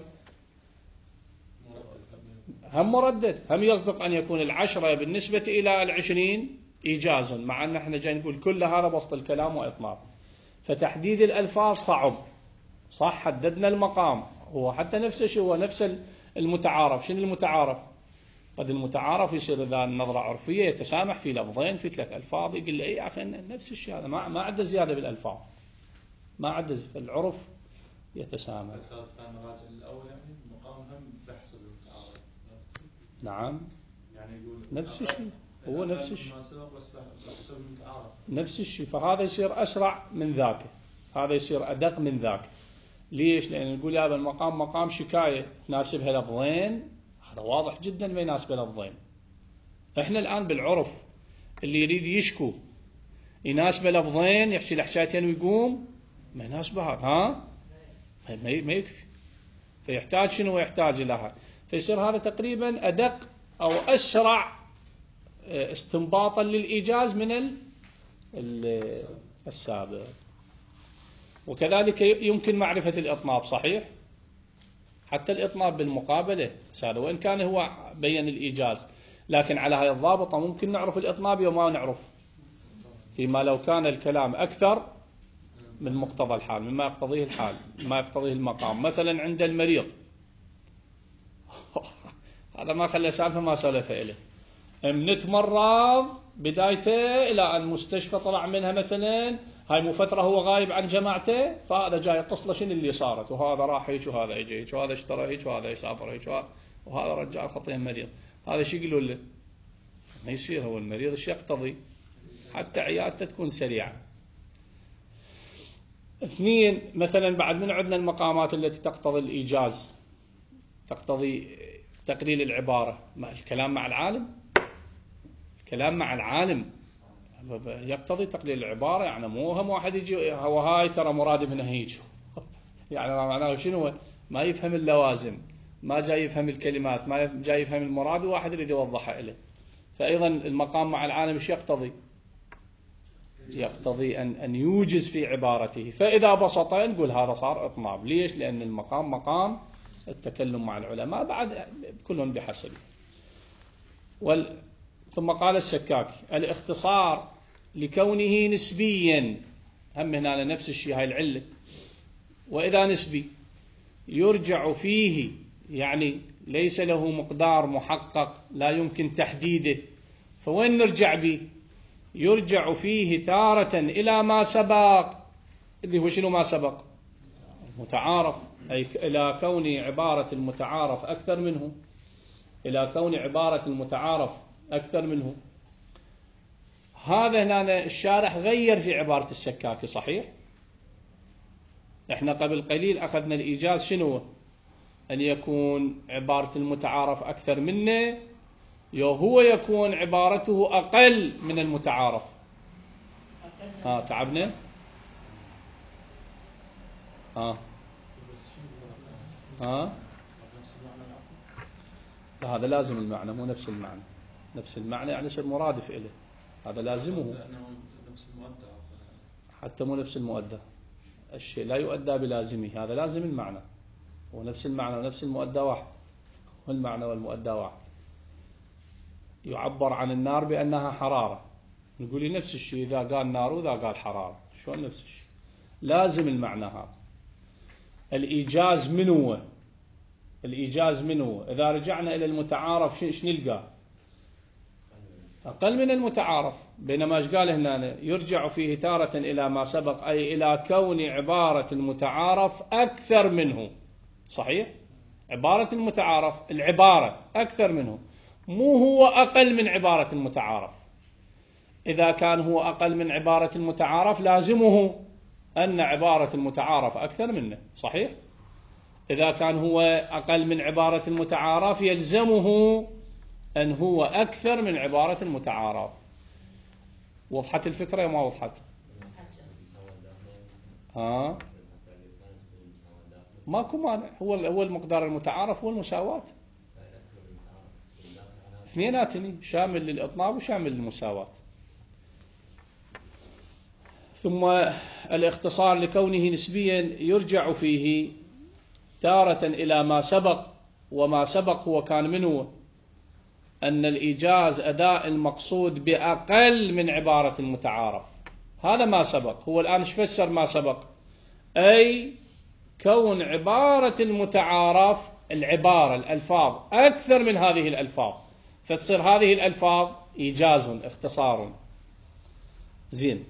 هم مردد، هم يصدق أن يكون العشرة بالنسبة إلى العشرين إيجاز، مع أن احنا جاي نقول كل هذا بسط الكلام وإطناب. فتحديد الألفاظ صعب، صح، حددنا المقام، هو حتى نفس الشيء، هو نفس المتعارف. شنو المتعارف؟ قد المتعارف يصير إذا النظرة عرفية يتسامح في لفظين في ثلاث ألفاظ، يقول لي يا أخي نفس الشيء، هذا ما ما عنده زيادة بالألفاظ، ما عنده في العرف يتسامح. بس هذا كان راجع الأول، يعني المقام هم بحسب المتعارف. نعم، يعني يقول نفس الشيء، هو نفس الشيء، ما سبق بس بحسب المتعارف. نفس الشيء. فهذا يصير أسرع من ذاك، هذا يصير أدق من ذاك. ليش؟ لأن نقول يا المقام مقام شكاية تناسبها لفظين، هذا واضح جدا ما يناسبه لفظين. احنا الآن بالعرف اللي يريد يشكو يناسبه لفظين، يحكي لحشايتين ويقوم، ما يناسبه هذا، ها ما يكفي. فيحتاج شنو؟ يحتاج إلى هذا. فيصير هذا تقريبا أدق أو أسرع استنباطا للإيجاز من السابق. وكذلك يمكن معرفة الإطناب، صحيح، حتى الإطناب بالمقابلة هذا وإن كان هو بين الإيجاز، لكن على هاي الضابطة ممكن نعرف الإطناب وما نعرف فيما لو كان الكلام أكثر من مقتضى الحال، مما يقتضيه الحال، ما يقتضيه المقام. مثلا عند المريض هذا ما خلى سالفة ما سولف إليه، نتمرض بدايته إلى أن المستشفى طلع منها مثلا، هاي مو فترة هو غايب عن جماعته، فهذا جاي يقص له شنو اللي صارت، وهذا راح هيك وهذا يجي هيك وهذا اشترى هيك وهذا يسافر هيك وهذا رجع خطيا مريض. هذا شو يقولوا له؟ ما يصير، هو المريض ايش يقتضي حتى عيادته تكون سريعة. اثنين، مثلا بعد من عندنا المقامات التي تقتضي الإيجاز، تقتضي تقليل العبارة، مع الكلام مع العالم، الكلام مع العالم يقتضي تقليل العبارة، يعني مو هم واحد يجي هو هاي ترى مراد منها هيك يعني معناه شنو؟ ما يفهم اللوازم، ما جاي يفهم الكلمات، ما جاي يفهم المراد، وواحد يريد يوضحها له. فأيضا المقام مع العالم ايش يقتضي؟ يقتضي أن أن يوجز في عبارته. فإذا بسط نقول هذا صار إطناب. ليش؟ لأن المقام مقام التكلم مع العلماء، بعد كلهم بحسبه. وال... ثم قال السكاكي الاختصار لكونه نسبيا، هم هنا نفس الشيء هاي العلة. وإذا نسبي يرجع فيه، يعني ليس له مقدار محقق لا يمكن تحديده، فوين نرجع به؟ يرجع فيه تارة إلى ما سبق، اللي هو شنو ما سبق؟ متعارف، أي إلى كون عبارة المتعارف أكثر منه، إلى كون عبارة المتعارف أكثر منه. هذا هنا الشارح غير في عبارة السكاكي، صحيح؟ احنا قبل قليل أخذنا الإيجاز شنو؟ أن يكون عبارة المتعارف أكثر منه، هو يكون عبارته أقل من المتعارف. ها تعبنا؟ ها ها لا، هذا لازم المعنى مو نفس المعنى. نفس المعنى يعني شيء مرادف إليه، هذا لازمه. حتى مو نفس المؤدى، الشيء لا يؤدى بلازمه، هذا لازم المعنى. ونفس المعنى ونفس المؤدى واحد، والمعنى والمؤدى واحد. يعبر عن النار بأنها حرارة، نقول لي نفس الشيء إذا قال نار وإذا قال حرارة، شلون نفس الشيء؟ لازم المعنى هذا. الإيجاز من هو؟ الإيجاز من هو؟ إذا رجعنا إلى المتعارف شو نلقى؟ أقل من المتعارف. بينما ايش قال هنا؟ يرجع فيه تارة إلى ما سبق، أي إلى كون عبارة المتعارف أكثر منه. صحيح؟ عبارة المتعارف العبارة أكثر منه، مو هو أقل من عبارة المتعارف. إذا كان هو أقل من عبارة المتعارف لازمه أن عبارة المتعارف أكثر منه، صحيح؟ إذا كان هو أقل من عبارة المتعارف يلزمه أن هو أكثر من عبارة المتعارف. وضحت الفكرة ما وضحت؟ ها؟ ماكو مانع، هو هو المقدار المتعارف هو المساواة، اثنيناتني شامل للإطناب وشامل للمساواة. ثم الاختصار لكونه نسبيا يرجع فيه تارة إلى ما سبق، وما سبق هو كان منه أن الإيجاز أداء المقصود بأقل من عبارة المتعارف. هذا ما سبق. هو الآن فسر ما سبق، أي كون عبارة المتعارف العبارة الألفاظ أكثر من هذه الألفاظ، فتصير هذه الألفاظ إيجاز اختصار. زين.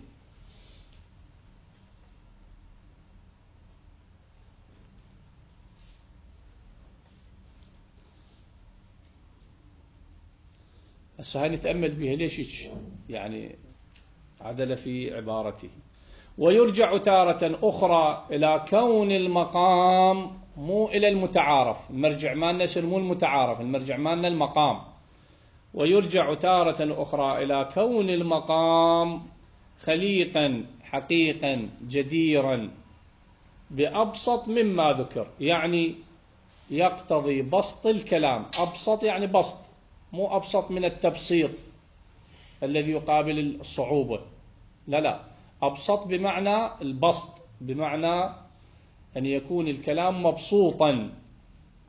هسه هاي نتأمل بها ليش يعني عدل في عبارته. ويرجع تارة أخرى إلى كون المقام مو إلى المتعارف، المرجع مالنا يصير مو المتعارف، المرجع مالنا المقام. ويرجع تارة أخرى إلى كون المقام خليقا حقيقا جديرا بأبسط مما ذكر، يعني يقتضي بسط الكلام. أبسط يعني بسط، مو أبسط من التبسيط الذي يقابل الصعوبة، لا لا، أبسط بمعنى البسط، بمعنى أن يكون الكلام مبسوطا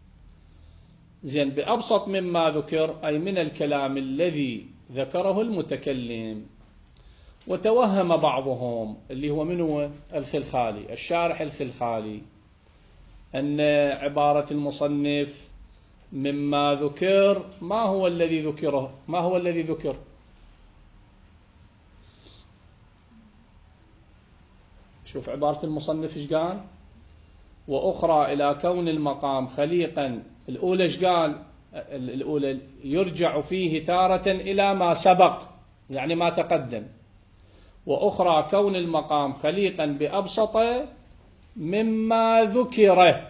زين، بأبسط مما ذكر أي من الكلام الذي ذكره المتكلم. وتوهم بعضهم اللي هو من هو الخلخالي، الشارح الخلخالي، أن عبارة المصنف مما ذكر ما هو الذي ذكره، ما هو الذي ذكر؟ شوف عبارة المصنف ايش قال؟ وأخرى إلى كون المقام خليقا. الأولى ايش قال؟ الأولى يرجع فيه تارة إلى ما سبق، يعني ما تقدم. وأخرى كون المقام خليقا بأبسط مما ذكره.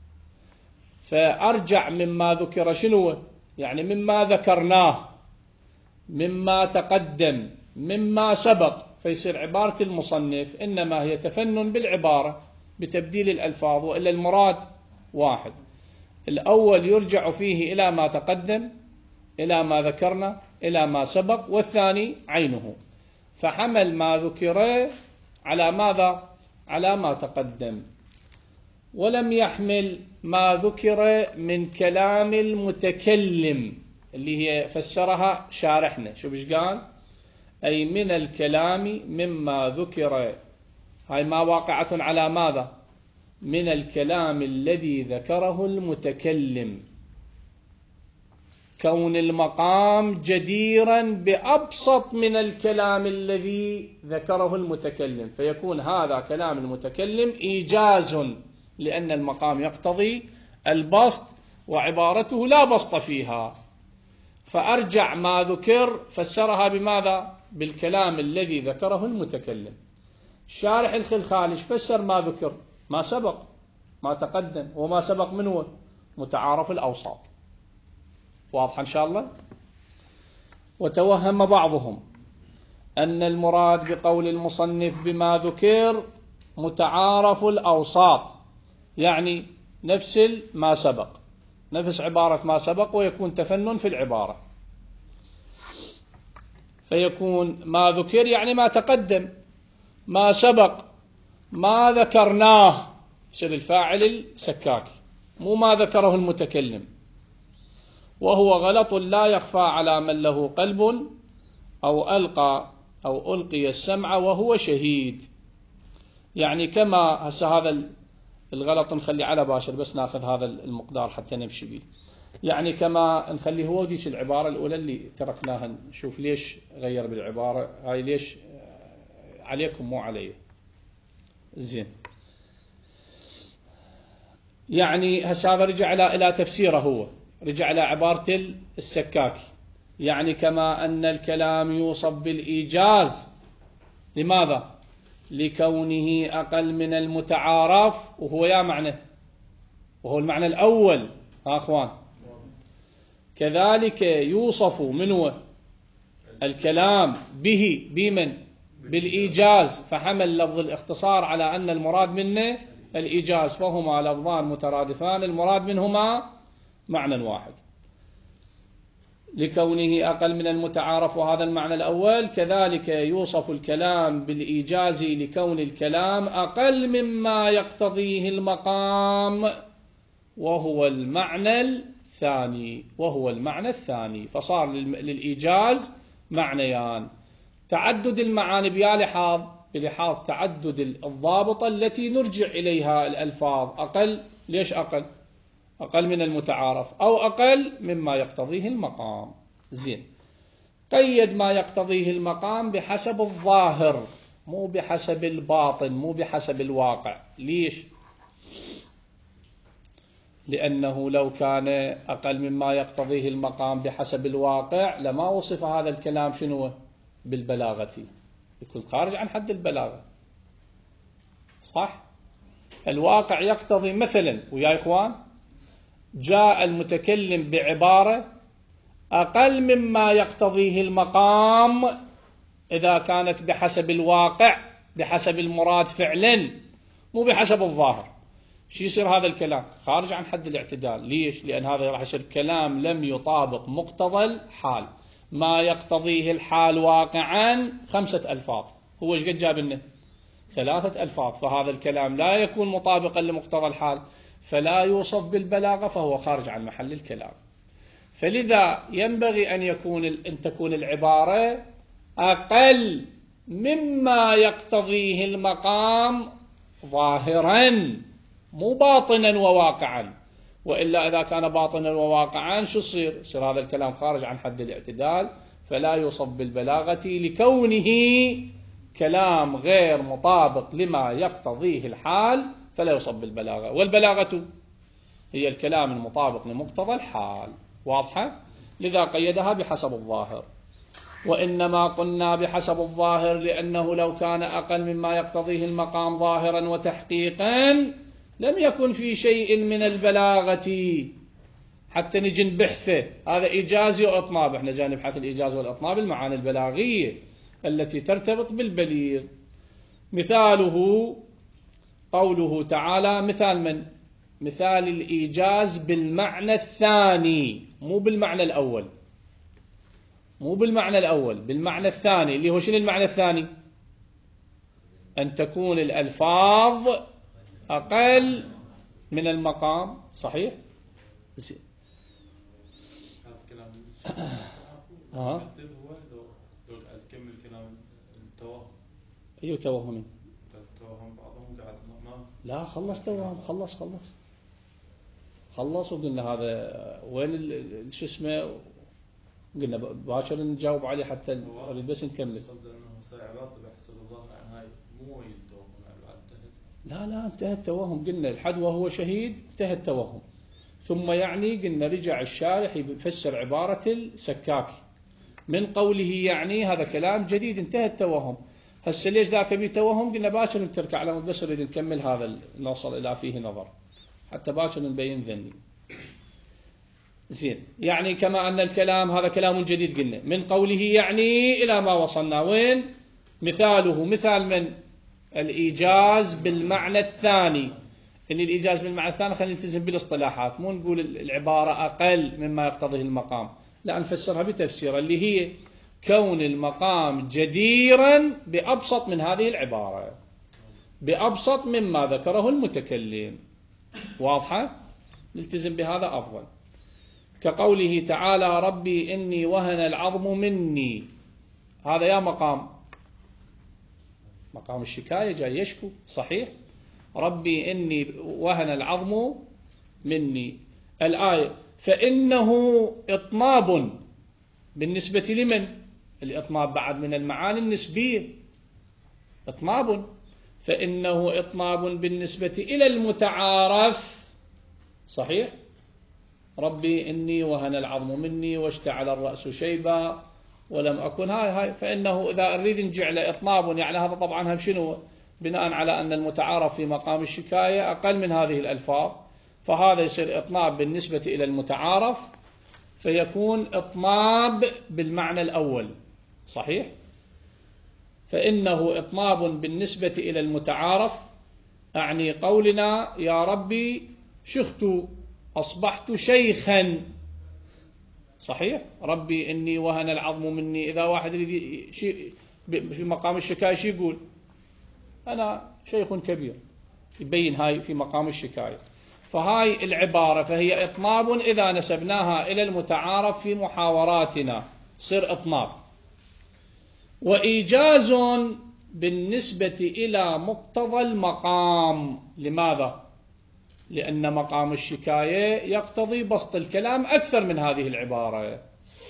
فأرجع مما ذكر شنو؟ يعني مما ذكرناه، مما تقدم، مما سبق. فيصير عبارة المصنف إنما هي تفنن بالعبارة بتبديل الألفاظ، وإلا المراد واحد. الأول يرجع فيه إلى ما تقدم، إلى ما ذكرنا، إلى ما سبق، والثاني عينه. فحمل ما ذكر على ماذا؟ على ما تقدم، ولم يحمل ما ذكر من كلام المتكلم اللي هي فسرها شارحنا. شو بيش قال؟ أي من الكلام مما ذكر. هاي ما واقعة على ماذا؟ من الكلام الذي ذكره المتكلم. كون المقام جديرا بأبسط من الكلام الذي ذكره المتكلم، فيكون هذا كلام المتكلم إيجاز، لأن المقام يقتضي البسط وعبارته لا بسط فيها. فأرجع ما ذكر فسرها بماذا؟ بالكلام الذي ذكره المتكلم. الشارح الخلخالي فسر ما ذكر؟ ما سبق، ما تقدم. وما سبق منه متعارف الأوساط. واضح إن شاء الله؟ وتوهم بعضهم أن المراد بقول المصنف بما ذكر متعارف الأوساط، يعني نفس ما سبق، نفس عبارة ما سبق، ويكون تفنن في العبارة. فيكون ما ذكر يعني ما تقدم، ما سبق ما ذكرناه، يصير الفاعل السكاكي، مو ما ذكره المتكلم. وهو غلط لا يخفى على من له قلب أو ألقى أو ألقي السمع وهو شهيد. يعني كما هسه هذا الغلط نخلي على باشر، بس ناخذ هذا المقدار حتى نمشي به. يعني كما نخلي هو ديش العبارة الأولى اللي تركناها، نشوف ليش غير بالعبارة هاي، ليش عليكم مو علي. زين، يعني هسه هذا رجع إلى إلى تفسيره، هو رجع إلى عبارة السكاكي. يعني كما أن الكلام يوصف بالإيجاز، لماذا؟ لكونه أقل من المتعارف، وهو يا معنى، وهو المعنى الأول. ها أخوان، كذلك يوصف منه الكلام به بمن؟ بالإيجاز. فحمل لفظ الاختصار على أن المراد منه الإيجاز، فهما لفظان مترادفان المراد منهما معنى واحد. لكونه أقل من المتعارف، وهذا المعنى الأول. كذلك يوصف الكلام بالإيجاز لكون الكلام أقل مما يقتضيه المقام، وهو المعنى الثاني، وهو المعنى الثاني. فصار للإيجاز معنيان، تعدد المعاني بلحاظ بلحاظ تعدد الضابطة التي نرجع إليها الألفاظ. أقل، ليش أقل؟ أقل من المتعارف، أو أقل مما يقتضيه المقام. زين، قيد ما يقتضيه المقام بحسب الظاهر، مو بحسب الباطن، مو بحسب الواقع. ليش؟ لأنه لو كان أقل مما يقتضيه المقام بحسب الواقع لما وصف هذا الكلام شنو؟ بالبلاغة، يكون خارج عن حد البلاغة. صح؟ الواقع يقتضي مثلا، ويا إخوان، جاء المتكلم بعبارة أقل مما يقتضيه المقام إذا كانت بحسب الواقع، بحسب المراد فعلا، مو بحسب الظاهر. شو يصير هذا الكلام؟ خارج عن حد الاعتدال. ليش؟ لأن هذا راح يصير كلام لم يطابق مقتضى الحال. ما يقتضيه الحال واقعا خمسة ألفاظ، هو ايش قد جاب لنا؟ ثلاثة ألفاظ. فهذا الكلام لا يكون مطابقا لمقتضى الحال. فلا يوصف بالبلاغة فهو خارج عن محل الكلام. فلذا ينبغي أن يكون أن تكون العبارة أقل مما يقتضيه المقام ظاهرا مو باطنا وواقعا، وإلا إذا كان باطنا وواقعا شو يصير؟ يصير هذا الكلام خارج عن حد الاعتدال، فلا يوصف بالبلاغة لكونه كلام غير مطابق لما يقتضيه الحال، فلا يوصف بالبلاغة. والبلاغة هي الكلام المطابق لمقتضى الحال. واضحة؟ لذا قيدها بحسب الظاهر. وإنما قلنا بحسب الظاهر لأنه لو كان أقل مما يقتضيه المقام ظاهرا وتحقيقا لم يكن في شيء من البلاغة حتى نجي نبحثه. هذا إيجازي وإطناب، احنا جاي نبحث الإيجاز والإطناب المعاني البلاغية التي ترتبط بالبليغ. مثاله قوله تعالى، مثال من؟ مثال الإيجاز بالمعنى الثاني مو بالمعنى الأول، مو بالمعنى الأول، بالمعنى الثاني اللي هو شنو المعنى الثاني؟ أن تكون الألفاظ أقل من المقام. صحيح؟ هذا كلام ها؟ لو تكمل كلام التوهم. أيوه توهمي؟ التوهم بعضهم قاعد ما لا خلص توهم، خلص خلص خلص وقلنا هذا وين شو اسمه، قلنا باكر نجاوب عليه حتى نريد بس نكمل. قصده انه سيعبط بحسب الظاهر عن هاي مو التوهم انتهت. لا لا انتهى التوهم، قلنا الحد وهو شهيد انتهى التوهم. ثم يعني قلنا رجع الشارح يفسر عبارة السكاكي من قوله يعني هذا كلام جديد انتهى التوهم. هسه ليش ذاك بيه توهم؟ قلنا باكر نترك على بس نريد نكمل هذا نوصل الى فيه نظر حتى باكر نبين ذني. زين، يعني كما أن الكلام هذا كلام جديد قلنا من قوله يعني إلى ما وصلنا وين؟ مثاله مثال من؟ الإيجاز بالمعنى الثاني. اللي الإيجاز بالمعنى الثاني خلينا نلتزم بالاصطلاحات، مو نقول العبارة أقل مما يقتضيه المقام، لا نفسرها بتفسير اللي هي كون المقام جديرا بأبسط من هذه العبارة، بأبسط مما ذكره المتكلم. واضحة؟ نلتزم بهذا أفضل. كقوله تعالى ربي إني وهن العظم مني، هذا يا مقام مقام الشكاية جاي يشكو. صحيح؟ ربي إني وهن العظم مني الآية، فإنه إطناب بالنسبة لمن؟ الإطناب بعد من المعاني النسبية، إطناب، فإنه إطناب بالنسبة إلى المتعارف. صحيح؟ ربي إني وهن العظم مني واشتعل الرأس شيبا ولم أكن هاي هاي، فإنه إذا أريد نجعل إطناب يعني هذا طبعا هم شنو؟ بناء على أن المتعارف في مقام الشكاية أقل من هذه الألفاظ، فهذا يصير إطناب بالنسبة إلى المتعارف، فيكون إطناب بالمعنى الأول. صحيح؟ فإنه إطناب بالنسبة إلى المتعارف، أعني قولنا يا ربي شخت أصبحت شيخا. صحيح؟ ربي إني وهن العظم مني، إذا واحد يريد في مقام الشكاية شو يقول؟ أنا شيخ كبير، يبين هاي في مقام الشكاية. فهاي العبارة فهي إطناب إذا نسبناها إلى المتعارف في محاوراتنا صير إطناب. وإيجاز بالنسبة إلى مقتضى المقام. لماذا؟ لأن مقام الشكاية يقتضي بسط الكلام أكثر من هذه العبارة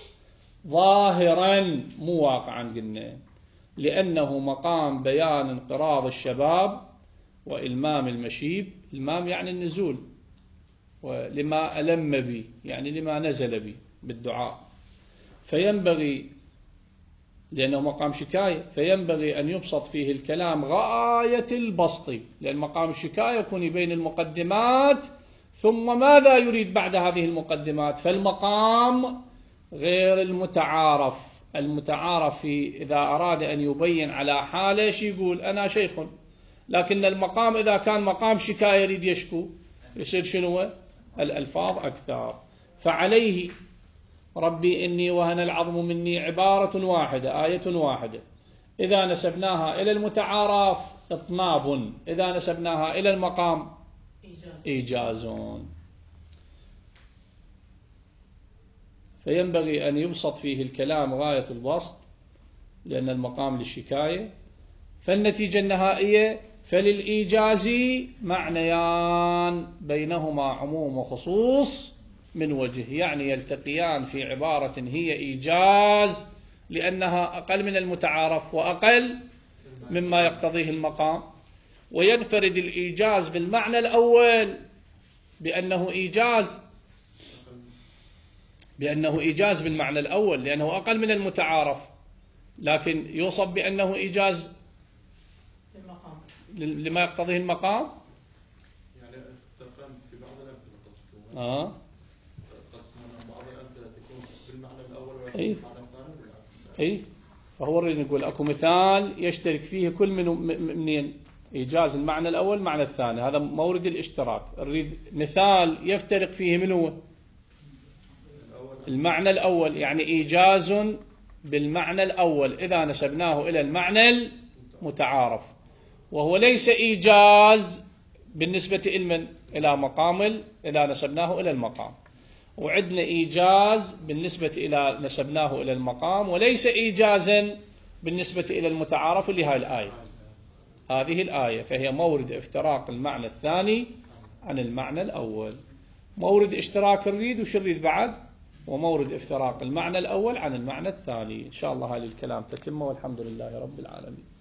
ظاهرا مو واقعا، قلنا لأنه مقام بيان انقراض الشباب وإلمام المشيب. المام يعني النزول، ولما ألم بي يعني لما نزل بي بالدعاء، فينبغي لأنه مقام شكاية فينبغي أن يبسط فيه الكلام غاية البسط، لأن مقام الشكاية يكون يبين المقدمات ثم ماذا يريد بعد هذه المقدمات. فالمقام غير المتعارف. المتعارف في إذا أراد أن يبين على حاله شي يقول أنا شيخ، لكن المقام إذا كان مقام شكاية يريد يشكو يصير شنو؟ الألفاظ أكثر. فعليه ربي إني وهن العظم مني عبارة واحدة آية واحدة، إذا نسبناها إلى المتعارف إطناب، إذا نسبناها إلى المقام إيجاز. فينبغي أن يبسط فيه الكلام غاية البسط، لأن المقام للشكاية. فالنتيجة النهائية فللإيجاز معنيان بينهما عموم وخصوص من وجه، يعني يلتقيان في عبارة هي إيجاز لأنها أقل من المتعارف وأقل مما يقتضيه المقام، وينفرد الإيجاز بالمعنى الأول بأنه إيجاز بأنه إيجاز بالمعنى الأول لأنه أقل من المتعارف، لكن يوصف بأنه إيجاز لما يقتضيه المقام. يعني تقام في بعض الأمثلة قسم آه. قسم بعض الأمثلة تكون بالمعنى الأول ويكون أي. بالمعنى الثاني. أي. فهو نريد نقول أكو مثال يشترك فيه كل من منين إيجاز المعنى الأول المعنى الثاني، هذا مورد الاشتراك. نريد مثال يفترق فيه من هو المعنى الأول، يعني إيجاز بالمعنى الأول إذا نسبناه إلى المعنى المتعارف، وهو ليس إيجاز بالنسبة إلى إلى مقام إذا نسبناه إلى المقام، وعندنا إيجاز بالنسبة إلى نسبناه إلى المقام وليس إيجازا بالنسبة إلى المتعارف اللي هاي الآية. هذه الآية فهي مورد افتراق المعنى الثاني عن المعنى الأول. مورد اشتراك الريد وش الريد بعد، ومورد افتراق المعنى الأول عن المعنى الثاني. إن شاء الله هذا الكلام تتم، والحمد لله رب العالمين.